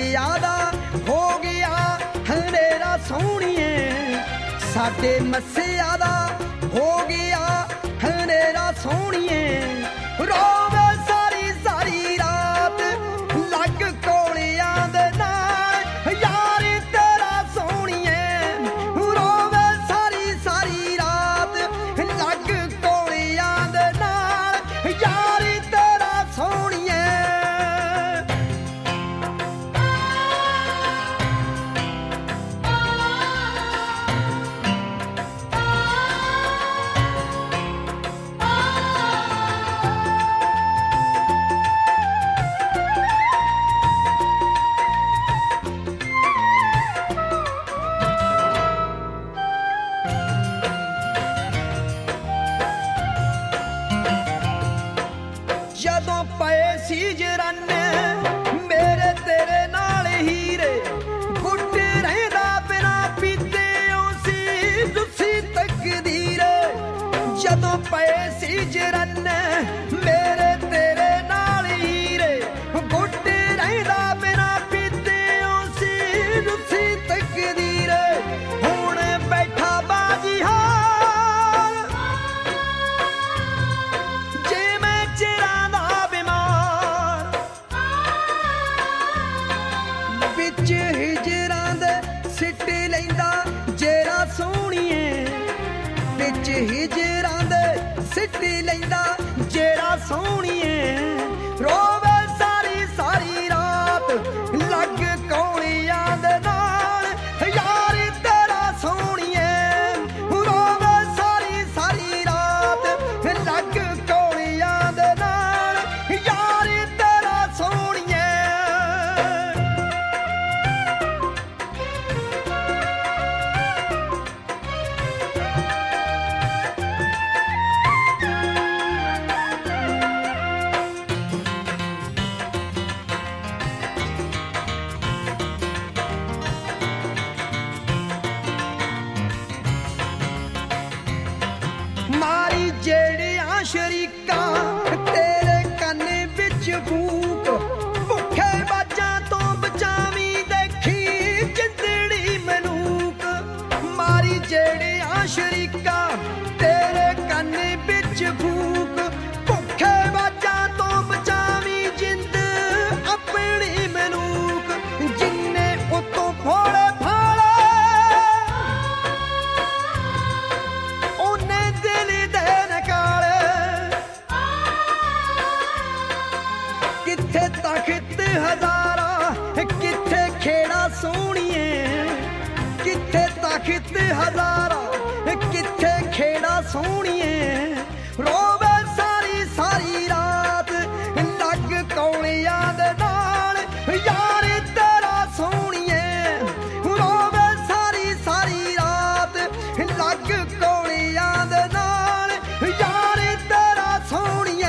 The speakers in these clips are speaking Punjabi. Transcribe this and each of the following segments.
ਮੱਸਿਆ ਦਾ ਹੋ ਗਿਆ ਹਨੇਰਾ ਸੋਹਣੀਏ, ਸਾਡੇ ਮੱਸਿਆ ਦਾ ਹੋ ਗਿਆ ਹਨੇਰਾ ਸੋਹਣੀਏ। ਰੋਵੇ ਸਾਰੀ ਸਾਰੀ ਰਾਤ ਲੱਗ ਕੋਲਿਆਂ ਦੇ ਨਾਲ ਯਾਰੀ ਤੇਰਾ ਸੋਹਣੀਏ, ਰੋਵੇ ਸਾਰੀ ਸਾਰੀ ਰਾਤ ਲੱਗ ਕੋਲਿਆਂ ਦੇ ਨਾਲ ਯਾਰੀ ਤੇਰਾ ਸੋਹਣੀਏ। ਜਦੋਂ ਪਏ ਸੀ ਜਰਾਨੇ ਮੇਰੇ ਤੇਰੇ ਨਾਲ ਹੀਰੇ, ਗੁੱਟ ਰਹਿੰਦਾ ਬਿਨਾ ਪੀਤਿਓ ਸੀ ਦੁੱਸੀ ਤਕਦੀਰ। ਜਦੋਂ ਪਏ ਸੀ ਜਰਾਨੇ ਮੇਰੇ ਤੇਰੇ ਨਾਲ ਹੀਰੇ, ਗੁੱਟ ਰਹਿੰਦਾ ਬਿਨਾ ਪੀਤਿਓ ਸੀ ਦੁੱਸੀ ਤਕਦੀਰ। ਹੁਣ ਬੈਠਾ ਬਾਜੀ ਹਾਲ ਜੇ ਮੈਂ ਚਿਰਾਂ ਦਾ ਬਿਮਾਰ, ਵਿੱਚ ਹਿਜਰਾਂ ਦੇ ਸਿੱਟ ਲੈਂਦਾ ਜੇਰਾ ਸੋਹਣੀਏ, ਵਿੱਚ ਹਿਜਰਾਂ ਦੇ ਸਿੱਟ ਲੈਂਦਾ ਜੇਰਾ ਸੋਹਣੀਏ। ਰੋਵੇ ਸਾਰੀ ਸਾਰੀ ਰਾਤ ਲੱਗ ਕੌਲੀਆਂ ਦੇ ਨਾਲ ਯਾਰੀ ਤੇਰਾ ਸੋਹਣੀਏ, ਰੋਵੇ ਸਾਰੀ ਸਾਰੀ ਰਾਤ ਲੱਗ ਕੌਲੀਆਂ ਦੇ ਨਾਲ ਯਾਰੀ ਤੇਰਾ ਸੋਹਣੀਏ। ਮਾਰੀ ਜਿਹੜੀਆਂ ਸ਼ਰੀਕਾਂ ਤੇਰੇ ਕੰਨ ਵਿੱਚ ਫੂਕ, ਭੁੱਖੇ ਬਾਜਾਂ ਤੋਂ ਬਚਾਵੀਂ ਦੇਖੀ ਜਿੰਦੜੀ ਮਲੂਕ। ਮਾਰੀ ਜਿਹੜੀਆਂ ਸ਼ਰੀਕਾਂ ਤੇਰੇ ਕੰਨ ਵਿੱਚ ਫੂਕ, ਭੁੱਖੇ ਬਾਜਾਂ ਤੋਂ ਬਚਾਵੀਂ ਜਿੰਦ ਆਪਣੀ ਮਲੂਕ। ਜਿੰਨੇ ਉਤੋਂ ਫੋੜੇ ਉਹਨੇ ਦਿਲ ਦੇ ਨਕਾਲੇ, ਕਿੱਥੇ ਤਖਤ ਹਜ਼ਾਰਾਂ ਕਿੱਥੇ ਖੇੜਾ ਸੋਹਣੀਏ, ਕਿੱਥੇ ਤਖਤ ਹਜ਼ਾਰਾਂ ਕਿੱਥੇ ਖੇੜਾ ਸੋਹਣੀਏ। ਰੋਵੇ ਸਾਰੀ ਸਾਰੀ ਰਾਤ ਲੱਗ ਕੌਲੀਆਂ ਦੇ ਨਾਲ ਯਾਰੀ ਤੇਰਾ ਸੋਹਣੀਏ, ਰੋਵੇ ਸਾਰੀ ਸਾਰੀ ਰਾਤ ਲੱਗ ਕੌਲੀਆਂ ਦੇ ਨਾਲ ਯਾਰੀ ਤੇਰਾ ਸੋਹਣੀਏ।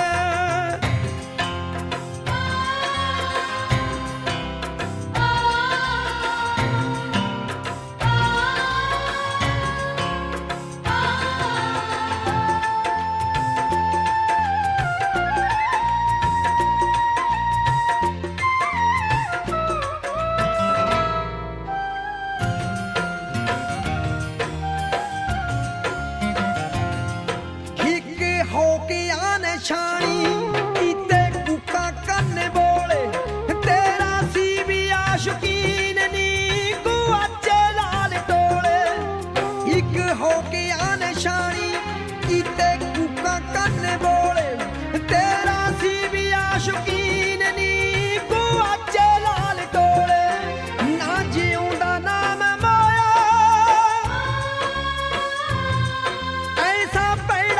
ਹੋ ਕੇ ਆ ਨਿਸ਼ਾਨੀ ਕੀਤੇ ਕੂਕਾਂ ਕੰਨ ਬੋਲੇ, ਤੇਰਾ ਸੀ ਵੀ ਆਸ਼ਕੀਨ ਨੀ ਗੁਆਚੇ ਲਾਲ ਟੋਲੇ। ਇੱਕ ਹੋ ਕੇ ਆ ਨਿਸ਼ਾਨੀ ਕੀਤੇ ਕੂਕਾਂ ਕੰਨ ਬੋਲੇ, ਤੇਰਾ ਸੀ ਵੀ ਆਸ਼ਕੀਨ ਨੀ ਗੁਆਚੇ ਲਾਲ ਟੋਲੇ। ਨਾ ਜਿਉਂਦਾ ਨਾ ਮੈਂ ਮਾਇਆ ਐਸਾ ਪੈੜਾ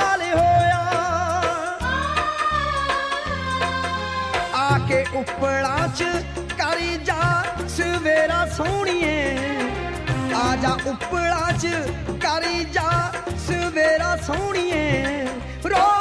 ਕੇ ਉੱਪਲਾਂ ਚ ਕਰੀ ਜਾ ਸਵੇਰਾ ਸੋਹਣੀਏ, ਆ ਜਾ ਉੱਪਲਾਂ ਚ ਕਰੀ ਜਾ ਸਵੇਰਾ ਸੋਹਣੀਏ।